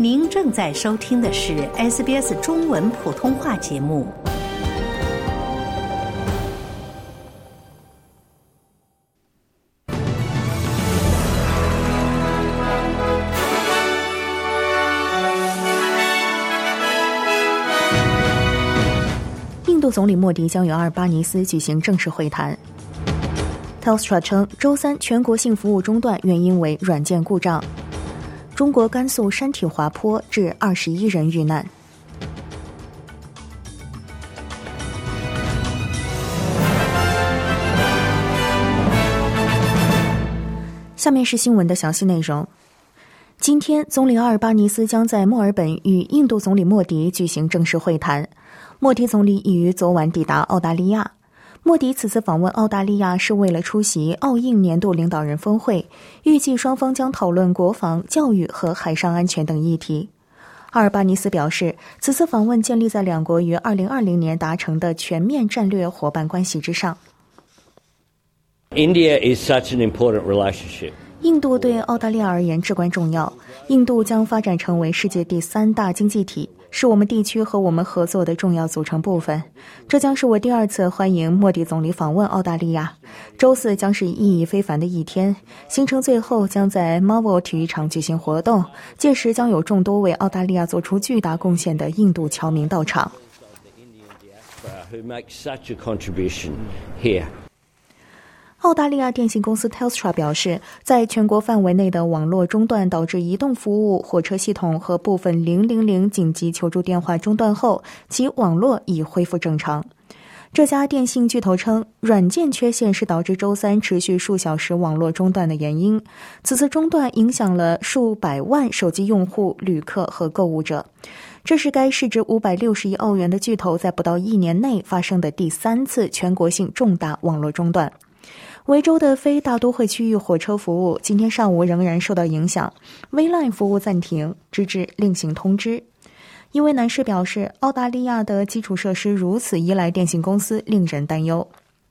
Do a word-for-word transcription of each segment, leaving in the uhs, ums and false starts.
您正在收听的是 S B S 中文普通话节目。 印度总理莫迪将与阿尔巴尼斯举行正式会谈。Telstra 称，周三全国性服务中断，原因为软件故障。中国甘肃山体滑坡致二十一人遇难。下面是新闻的详细内容。今天，总理阿尔巴尼斯将在墨尔本与印度总理莫迪举行正式会谈。莫迪总理已于昨晚抵达澳大利亚。莫迪此次访问澳大利亚是为了出席澳印年度领导人峰会，预计双方将讨论国防、教育和海上安全等议题。阿尔巴尼斯表示，此次访问建立在两国于二零二零年达成的全面战略伙伴关系之上。 India is such an important relationship. 印度对澳大利亚而言至关重要，印度将发展成为世界第三大经济体，是我们地区和我们合作的重要组成部分。这将是我第二次欢迎莫迪总理访问澳大利亚。周四将是意义非凡的一天，行程最后将在 Marvel 体育场举行活动，届时将有众多为澳大利亚做出巨大贡献的印度侨民到场。澳大利亚电信公司 Telstra 表示，在全国范围内的网络中断导致移动服务、火车系统和部分零零零紧急求助电话中断后，其网络已恢复正常。这家电信巨头称，软件缺陷是导致周三持续数小时网络中断的原因。此次中断影响了数百万手机用户、旅客和购物者。这是该市值五百六十亿澳元的巨头在不到一年内发生的第三次全国性重大网络中断。维州的非大都会区域火车服务今天上午仍然受到影响，微 line 服务暂停，直至另行通知。一位男士表示，澳大利亚的基础设施如此依赖电信公司，令人担忧。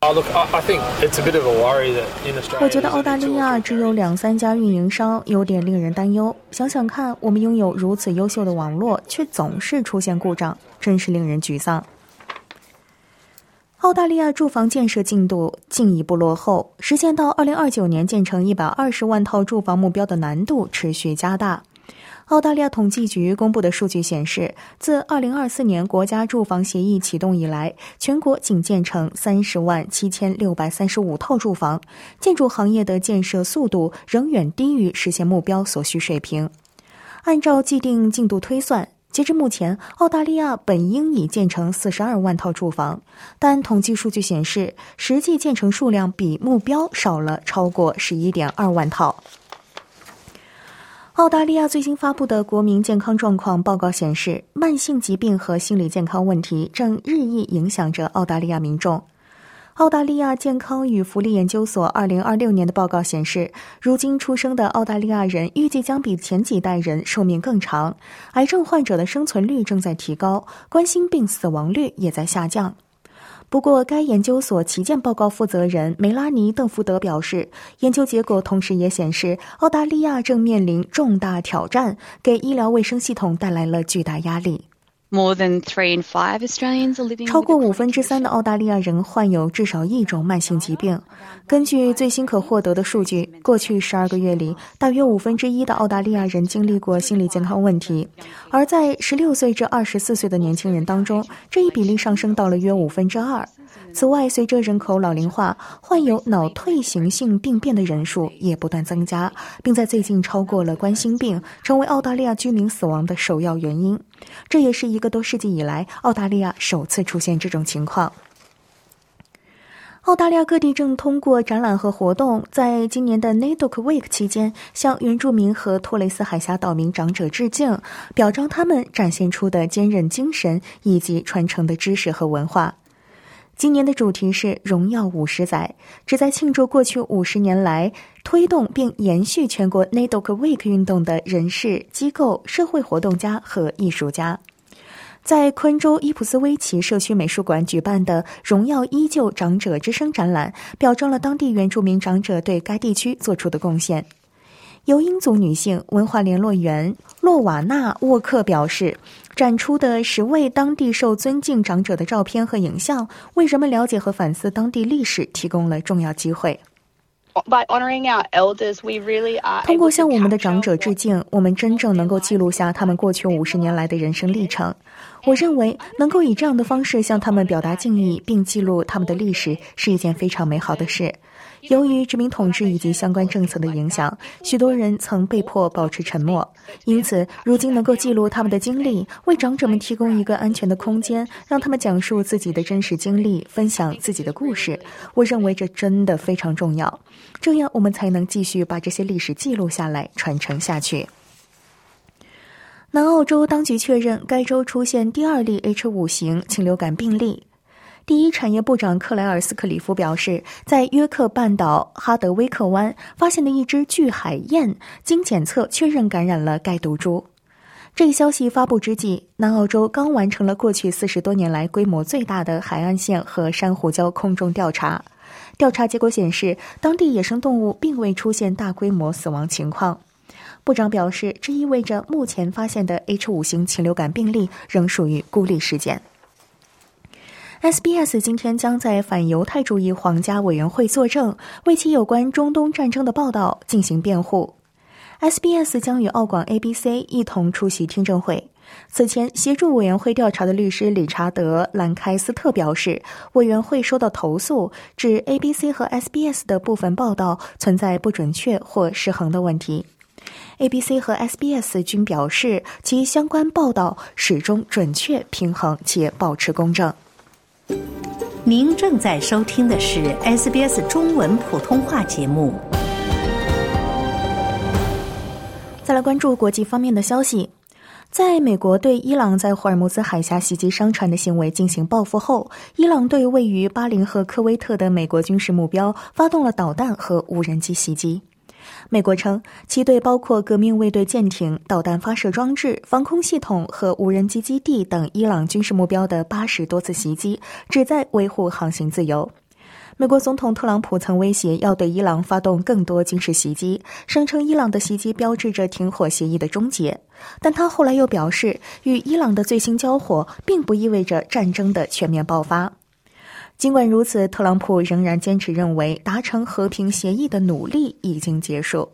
我觉得澳大利亚只有两三家运营商，有点令人担忧。想想看，我们拥有如此优秀的网络，却总是出现故障，真是令人沮丧。澳大利亚住房建设进度进一步落后，实现到二零二九年建成一百二十万套住房目标的难度持续加大。澳大利亚统计局公布的数据显示，自二零二四年国家住房协议启动以来，全国仅建成三十万七千六百三十五套住房，建筑行业的建设速度仍远低于实现目标所需水平。按照既定进度推算，截至目前，澳大利亚本应已建成四十二万套住房，但统计数据显示，实际建成数量比目标少了超过 十一点二万套。澳大利亚最新发布的国民健康状况报告显示，慢性疾病和心理健康问题正日益影响着澳大利亚民众。澳大利亚健康与福利研究所二零二六年的报告显示，如今出生的澳大利亚人预计将比前几代人寿命更长，癌症患者的生存率正在提高，冠心病死亡率也在下降。不过，该研究所旗舰报告负责人梅拉尼·邓福德表示，研究结果同时也显示，澳大利亚正面临重大挑战，给医疗卫生系统带来了巨大压力。超过五分之三的澳大利亚人患有至少一种慢性疾病。根据最新可获得的数据，过去十二个月里，大约五分之一的澳大利亚人经历过心理健康问题，而在十六岁至二十四岁的年轻人当中，这一比例上升到了约五分之二。此外，随着人口老龄化，患有脑退行性病变的人数也不断增加，并在最近超过了冠心病，成为澳大利亚居民死亡的首要原因。这也是一个多世纪以来，澳大利亚首次出现这种情况。澳大利亚各地正通过展览和活动，在今年的 NAIDOC Week 期间，向原住民和托雷斯海峡岛民长者致敬，表彰他们展现出的坚韧精神以及传承的知识和文化。今年的主题是荣耀五十载，旨在庆祝过去五十年来推动并延续全国 NAIDOC Week 运动的人士、机构、社会活动家和艺术家。在昆州伊普斯威奇社区美术馆举办的荣耀依旧长者之声展览，表彰了当地原住民长者对该地区做出的贡献。 由英族女性文化联络员洛瓦纳沃克表示，展出的十位当地受尊敬长者的照片和影像，为人们了解和反思当地历史提供了重要机会。通过向我们的长者致敬，我们真正能够记录下他们过去五十年来的人生历程。我认为能够以这样的方式向他们表达敬意，并记录他们的历史，是一件非常美好的事。由于殖民统治以及相关政策的影响，许多人曾被迫保持沉默。因此，如今能够记录他们的经历，为长者们提供一个安全的空间，让他们讲述自己的真实经历，分享自己的故事，我认为这真的非常重要。这样我们才能继续把这些历史记录下来，传承下去。南澳洲当局确认该州出现第二例 H 五 型禽流感病例。第一产业部长克莱尔斯克里夫表示，在约克半岛哈德威克湾发现的一只巨海燕，经检测确认感染了该毒株。这一消息发布之际，南澳洲刚完成了过去四十多年来规模最大的海岸线和珊瑚礁空中调查。调查结果显示，当地野生动物并未出现大规模死亡情况。部长表示，这意味着目前发现的 H 五 型禽流感病例仍属于孤立事件。S B S 今天将在反犹太主义皇家委员会作证，为其有关中东战争的报道进行辩护。S B S 将与澳广 A B C 一同出席听证会。此前，协助委员会调查的律师理查德·兰开斯特表示，委员会收到投诉，指 A B C 和 S B S 的部分报道存在不准确或失衡的问题。A B C 和 S B S 均表示，其相关报道始终准确、平衡且保持公正。 您正在收听的是 S B S 中文普通话节目。 再来关注国际方面的消息。在美国对伊朗在霍尔木兹海峡袭击商船的行为进行报复后，伊朗对位于巴林和科威特的美国军事目标发动了导弹和无人机袭击。美国称，其对包括革命卫队舰艇、导弹发射装置、防空系统和无人机基地等伊朗军事目标的八十多次袭击，旨在维护航行自由。美国总统特朗普曾威胁要对伊朗发动更多军事袭击，声称伊朗的袭击标志着停火协议的终结。但他后来又表示，与伊朗的最新交火并不意味着战争的全面爆发。尽管如此，特朗普仍然坚持认为达成和平协议的努力已经结束。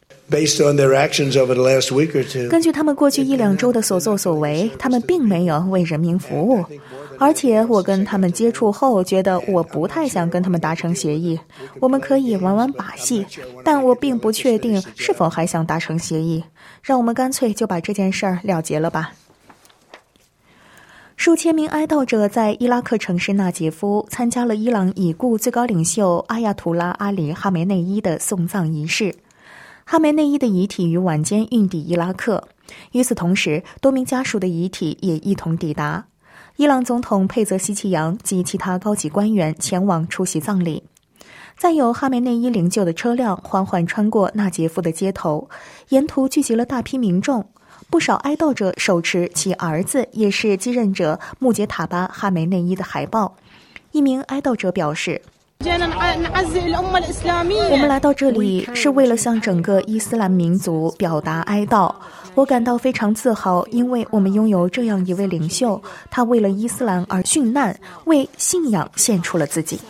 根据他们过去一两周的所作所为，他们并没有为人民服务。而且我跟他们接触后，觉得我不太想跟他们达成协议。我们可以玩玩把戏，但我并不确定是否还想达成协议。让我们干脆就把这件事儿了结了吧。数千名哀悼者在伊拉克城市纳杰夫参加了伊朗已故最高领袖阿亚图拉阿里哈梅内伊的送葬仪式。哈梅内伊的遗体于晚间运抵伊拉克，与此同时，多名家属的遗体也一同抵达。伊朗总统佩泽希奇扬及其他高级官员前往出席葬礼。载有哈梅内伊灵柩的车辆缓缓穿过纳杰夫的街头，沿途聚集了大批民众。不少哀悼者手持其儿子也是继任者穆杰塔巴·哈梅内伊的海报。一名哀悼者表示，我们来到这里是为了向整个伊斯兰民族表达哀悼。我感到非常自豪，因为我们拥有这样一位领袖，他为了伊斯兰而殉难，为信仰献出了自己。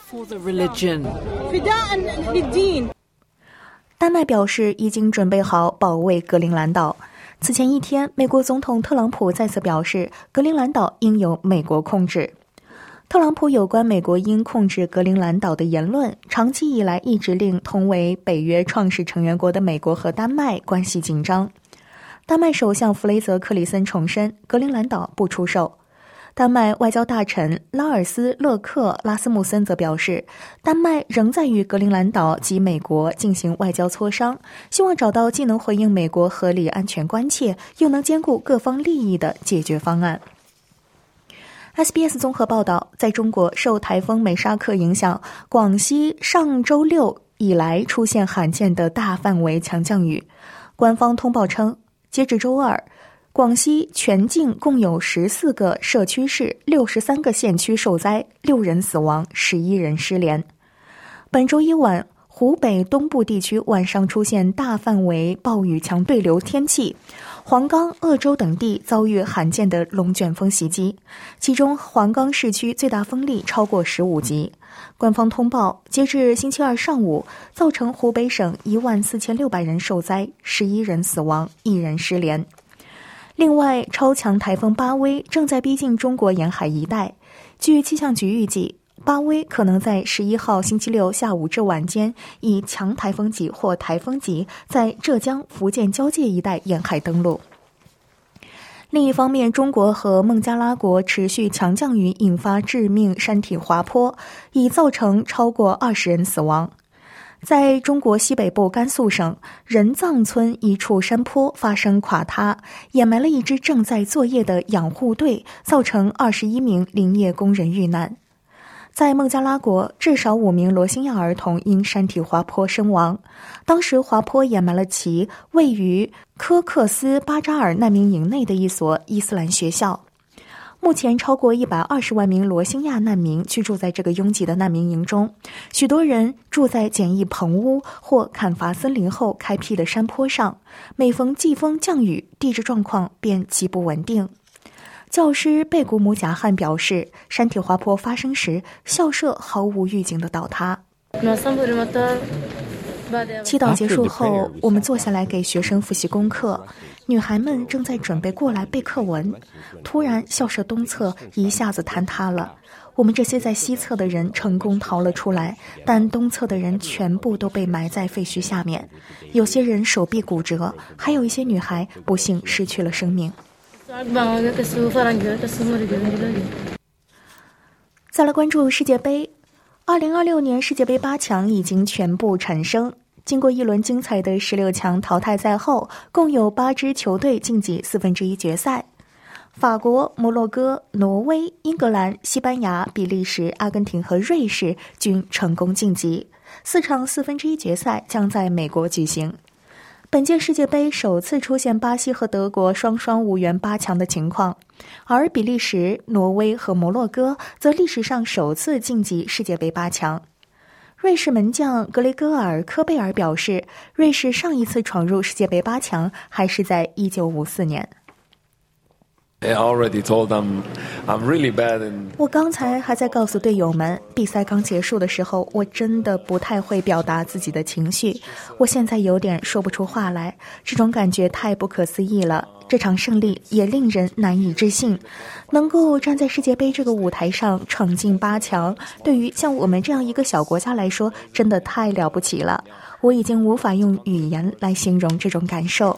丹麦表示已经准备好保卫格陵兰岛。此前一天，美国总统特朗普再次表示，格陵兰岛应由美国控制。特朗普有关美国应控制格陵兰岛的言论，长期以来一直令同为北约创始成员国的美国和丹麦关系紧张。丹麦首相弗雷泽克里森重申，格陵兰岛不出售。丹麦外交大臣拉尔斯勒克拉斯穆森则表示，丹麦仍在与格陵兰岛及美国进行外交磋商，希望找到既能回应美国合理安全关切，又能兼顾各方利益的解决方案。S B S 综合报道，在中国受台风美沙克影响，广西上周六以来出现罕见的大范围强降雨。官方通报称，截至周二，广西全境共有十四个社区市、六十三个县区受灾，六人死亡，十一人失联。本周一晚， 湖北东部地区晚上出现大范围暴雨强对流天气，黄冈、鄂州等地遭遇罕见的龙卷风袭击，其中黄冈市区最大风力超过十五级。官方通报，截至星期二上午，造成湖北省一万四千六百人受灾，十一人死亡，一人失联。另外，超强台风巴威正在逼近中国沿海一带。据气象局预计，巴威可能在十一号星期六下午至晚间以强台风级或台风级在浙江、福建交界一带沿海登陆。另一方面，中国和孟加拉国持续强降雨引发致命山体滑坡，已造成超过二十人死亡。在中国西北部甘肃省人藏村一处山坡发生垮塌，掩埋了一支正在作业的养护队，造成二十一名林业工人遇难。在孟加拉国，至少五名罗兴亚儿童因山体滑坡身亡。当时滑坡掩埋了其位于科克斯巴扎尔难民营内的一所伊斯兰学校。目前超过一百二十万名罗兴亚难民居住在这个拥挤的难民营中，许多人住在简易棚屋或砍伐森林后开辟的山坡上，每逢季风降雨，地质状况便极不稳定。教师贝古姆贾汉表示，山体滑坡发生时，校舍毫无预警的倒塌。祈祷结束后，我们坐下来给学生复习功课，女孩们正在准备过来背课文。突然，校舍东侧一下子坍塌了，我们这些在西侧的人成功逃了出来，但东侧的人全部都被埋在废墟下面，有些人手臂骨折，还有一些女孩不幸失去了生命。再来关注世界杯。二零二六年世界杯八强已经全部产生，经过一轮精彩的十六强淘汰赛后，共有八支球队晋级四分之一决赛。法国、摩洛哥、挪威、英格兰、西班牙、比利时、阿根廷和瑞士均成功晋级。四场四分之一决赛将在美国举行。本届世界杯首次出现巴西和德国双双无缘八强的情况，而比利时、挪威和摩洛哥则历史上首次晋级世界杯八强。瑞士门将格雷戈尔·科贝尔表示，瑞士上一次闯入世界杯八强还是在一九五四年。我刚才还在告诉队友们，比赛刚结束的时候，我真的不太会表达自己的情绪，我现在有点说不出话来，这种感觉太不可思议了。这场胜利也令人难以置信，能够站在世界杯这个舞台上闯进八强，对于像我们这样一个小国家来说，真的太了不起了。我已经无法用语言来形容这种感受。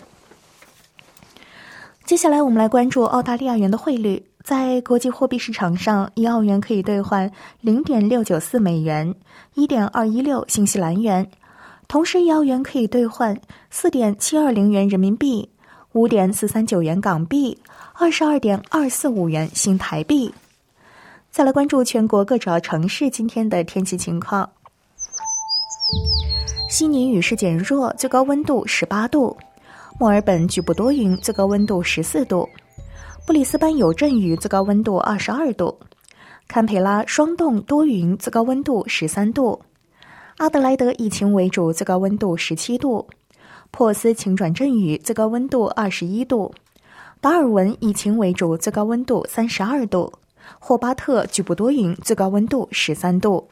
接下来我们来关注澳大利亚元的汇率。在国际货币市场上，一澳元可以兑换 零点六九四美元， 一点二一六新西兰元。同时，一澳元可以兑换 四点七二零元人民币， 五点四三九元港币， 二十二点二四五元新台币。再来关注全国各主要城市今天的天气情况。悉尼雨势减弱，最高温度十八度。墨尔本局部多云，最高温度十四度；布里斯班有阵雨，最高温度二十二度；堪培拉霜冻多云，最高温度十三度；阿德莱德以晴为主，最高温度十七度；珀斯晴转阵雨，最高温度二十一度；达尔文以晴为主，最高温度三十二度；霍巴特局部多云，最高温度十三度。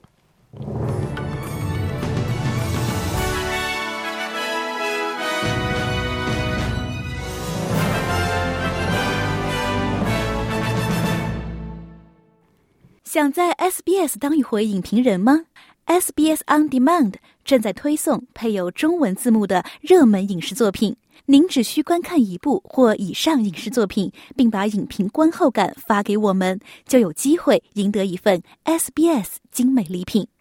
想在 S B S 当一回影评人吗？ S B S On Demand 正在推送配有中文字幕的热门影视作品，您只需观看一部或以上影视作品，并把影评观后感发给我们，就有机会赢得一份 S B S 精美礼品。